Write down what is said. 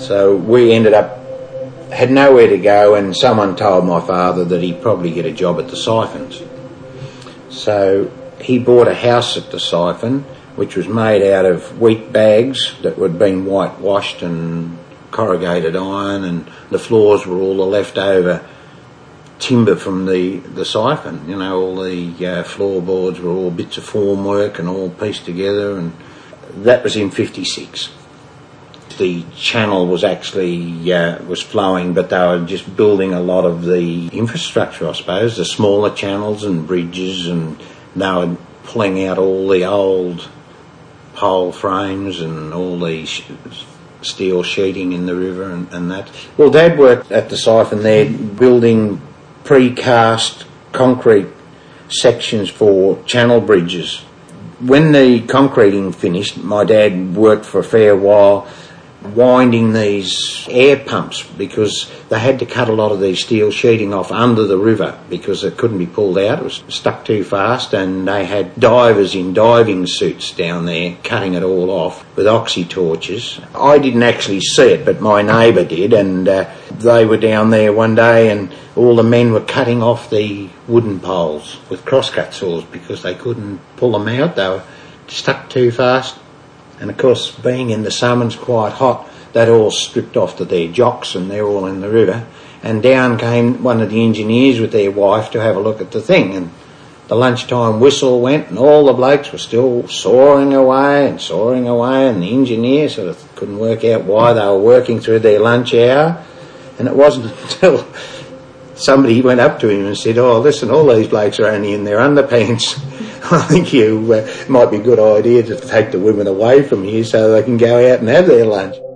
So we ended up, had nowhere to go, and someone told my father that he'd probably get a job at the Siphons. So he bought a house at the Siphon, which was made out of wheat bags that had been whitewashed and corrugated iron, and the floors were all the leftover timber from the Siphon. You know, all the floorboards were all bits of formwork and all pieced together, and that was in 56. The channel was actually was flowing, but they were just building a lot of the infrastructure, I suppose, the smaller channels and bridges, and they were pulling out all the old pole frames and all the steel sheeting in the river and that. Well, Dad worked at the Siphon there building precast concrete sections for channel bridges. When the concreting finished, my dad worked for a fair while winding these air pumps, because they had to cut a lot of these steel sheeting off under the river because it couldn't be pulled out. It was stuck too fast, and they had divers in diving suits down there cutting it all off with oxy torches. I didn't actually see it, but my neighbour did, and they were down there one day, and all the men were cutting off the wooden poles with crosscut saws because they couldn't pull them out. They were stuck too fast. And of course, being in the summer's quite hot, they'd all stripped off to their jocks, and they're all in the river. And down came one of the engineers with their wife to have a look at the thing. And the lunchtime whistle went, and all the blokes were still sawing away, and the engineer sort of couldn't work out why they were working through their lunch hour. And it wasn't until somebody went up to him and said, "Oh, listen, all these blokes are only in their underpants. I think you might be a good idea to take the women away from here so they can go out and have their lunch."